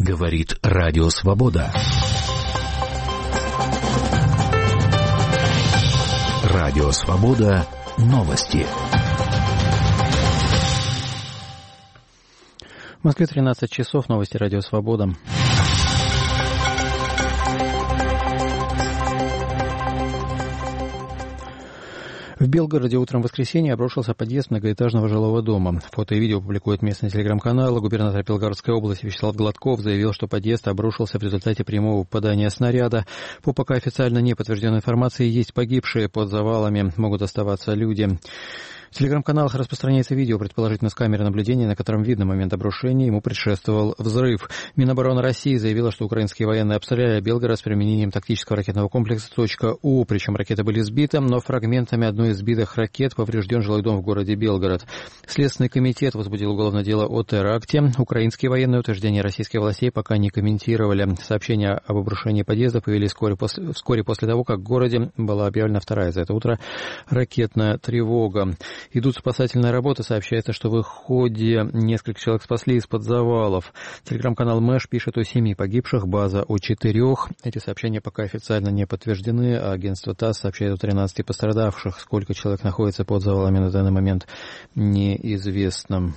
Говорит Радио Свобода. Радио Свобода. Новости. В Москве 13 часов. Новости Радио Свобода. В Белгороде утром в воскресенье обрушился подъезд многоэтажного жилого дома. Фото и видео публикует местный телеграм-канал. Губернатор Белгородской области Вячеслав Гладков заявил, что подъезд обрушился в результате прямого попадания снаряда. По пока официально не подтвержденной информации, есть погибшие. Под завалами могут оставаться люди. В телеграм-каналах распространяется видео, предположительно с камеры наблюдения, на котором видно момент обрушения, ему предшествовал взрыв. Минобороны России заявила, что украинские военные обстреляли Белгород с применением тактического ракетного комплекса «У». Причем ракеты были сбиты, но фрагментами одной из сбитых ракет поврежден жилой дом в городе Белгород. Следственный комитет возбудил уголовное дело о теракте. Украинские военные утверждения российских властей пока не комментировали. Сообщения об обрушении подъезда появились вскоре после того, как в городе была объявлена вторая за это утро ракетная тревога. Идут спасательные работы. Сообщается, что в их ходе несколько человек спасли из-под завалов. Телеграм-канал Мэш пишет о 7 погибших, база о 4. Эти сообщения пока официально не подтверждены, а агентство ТАСС сообщает о 13 пострадавших. Сколько человек находится под завалами на данный момент, неизвестно.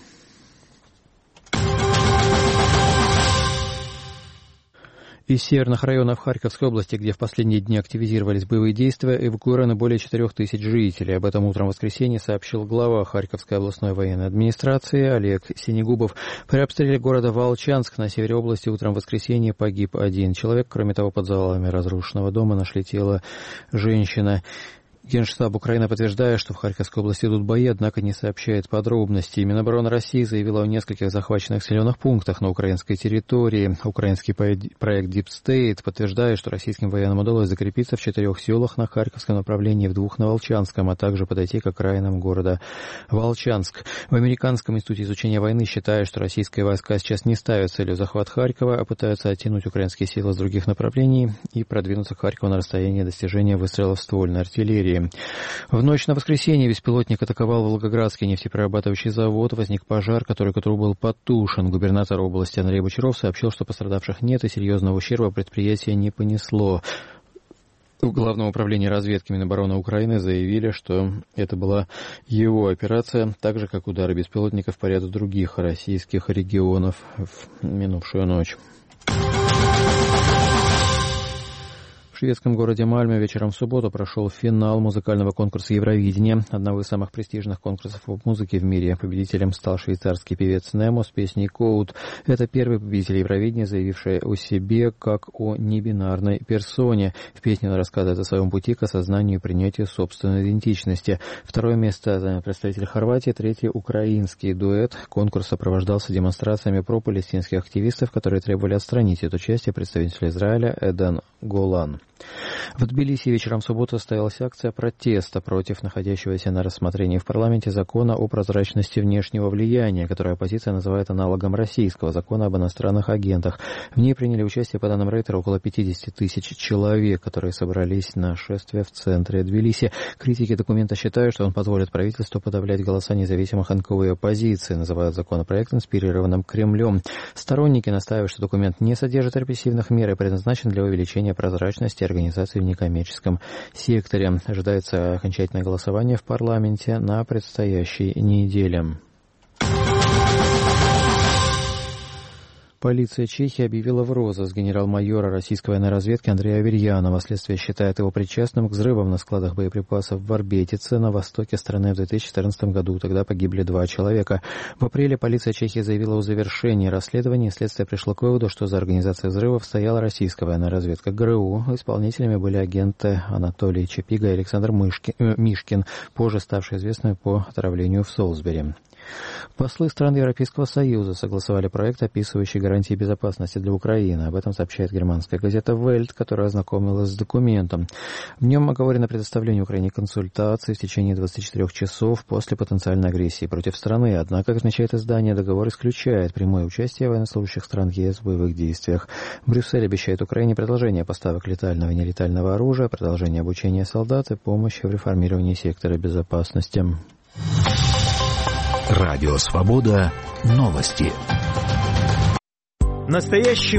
Из северных районов Харьковской области, где в последние дни активизировались боевые действия, эвакуированы более 4000 жителей. Об этом утром в воскресенье сообщил глава Харьковской областной военной администрации Олег Синегубов. При обстреле города Волчанск на севере области утром в воскресенье погиб 1 человек. Кроме того, под завалами разрушенного дома нашли тело женщины. Генштаб Украины подтверждает, что в Харьковской области идут бои, однако не сообщает подробностей. Минобороны России заявила о нескольких захваченных населенных пунктах на украинской территории. Украинский проект Deep State подтверждает, что российским военным удалось закрепиться в 4 селах на Харьковском направлении, в 2 на Волчанском, а также подойти к окраинам города Волчанск. В Американском институте изучения войны считают, что российские войска сейчас не ставят целью захват Харькова, а пытаются оттянуть украинские силы с других направлений и продвинуться к Харькову на расстояние достижения выстрелов ствольной артиллерии. В ночь на воскресенье беспилотник атаковал Волгоградский нефтеперерабатывающий завод. Возник пожар, который к утру был потушен. Губернатор области Андрей Бочаров сообщил, что пострадавших нет и серьезного ущерба предприятие не понесло. В Главном управлении разведки Минобороны Украины заявили, что это была его операция, так же, как удары беспилотников по ряду других российских регионов в минувшую ночь. В шведском городе Мальме вечером в субботу прошел финал музыкального конкурса Евровидения, одного из самых престижных конкурсов поп-музыки в мире. Победителем стал швейцарский певец Немо с песней «Коуд». Это первый победитель Евровидения, заявивший о себе как о небинарной персоне. В песне он рассказывает о своем пути к осознанию и принятию собственной идентичности. Второе место занял представитель Хорватии, третий — украинский дуэт. Конкурс сопровождался демонстрациями пропалестинских активистов, которые требовали отстранить от участия представителя Израиля Эден Голан. В Тбилиси вечером в субботу состоялась акция протеста против находящегося на рассмотрении в парламенте закона о прозрачности внешнего влияния, который оппозиция называет аналогом российского закона об иностранных агентах. В ней приняли участие, по данным Рейтера, около 50 тысяч человек, которые собрались на шествие в центре Тбилиси. Критики документа считают, что он позволит правительству подавлять голоса независимых НКО и оппозиции, называют законопроект инспирированным Кремлем. Сторонники настаивают, что документ не содержит репрессивных мер и предназначен для увеличения прозрачности организаций в некоммерческом секторе. Ожидается окончательное голосование в парламенте на предстоящей неделе. Полиция Чехии объявила в розыск генерал-майора российской военной разведки Андрея Аверьянова. Следствие считает его причастным к взрывам на складах боеприпасов в Арбетице на востоке страны в 2014 году. Тогда погибли 2 человека. В апреле полиция Чехии заявила о завершении расследования. Следствие пришло к выводу, что за организацией взрывов стояла российская военная разведка ГРУ. Исполнителями были агенты Анатолий Чапига и Александр Мишкин, позже ставшие известными по отравлению в Солсбери. Послы стран Европейского Союза согласовали проект, описывающий гарантии безопасности для Украины. Об этом сообщает германская газета «Вельт», которая ознакомилась с документом. В нем оговорено предоставление Украине консультаций в течение 24 часов после потенциальной агрессии против страны. Однако, как отмечает издание, договор исключает прямое участие военнослужащих стран ЕС в боевых действиях. Брюссель обещает Украине продолжение поставок летального и нелетального оружия, продолжение обучения солдат и помощи в реформировании сектора безопасности. Радио Свобода. Новости. Настоящий